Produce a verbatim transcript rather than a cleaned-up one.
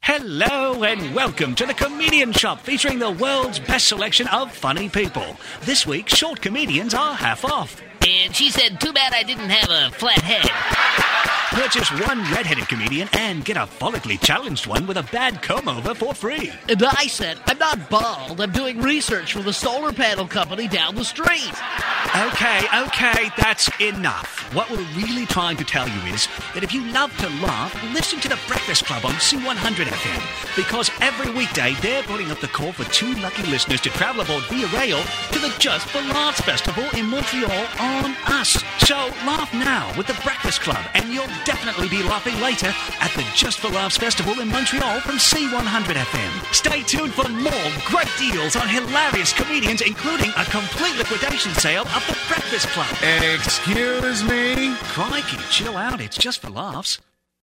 Hello and welcome to the Comedian Shop, featuring the world's best selection of funny people. This week, short comedians are half off. And she said, too bad I didn't have a flat head. Purchase one red-headed comedian and get a follically challenged one with a bad comb-over for free. And I said, I'm not bald. I'm doing research for the solar panel company down the street. Okay, okay, that's enough. What we're really trying to tell you is that if you love to laugh, listen to The Breakfast Club on C one hundred F M. Because every weekday, they're putting up the call for two lucky listeners to travel aboard Via Rail to the Just for Laughs Festival in Montreal on us. So laugh now with The Breakfast Club, and you'll definitely be laughing later at the Just for Laughs Festival in Montreal from C one hundred F M. Stay tuned for more great deals on hilarious comedians, including a complete liquidation sale of The Breakfast Club. Excuse me? Crikey, chill out, it's Just for Laughs.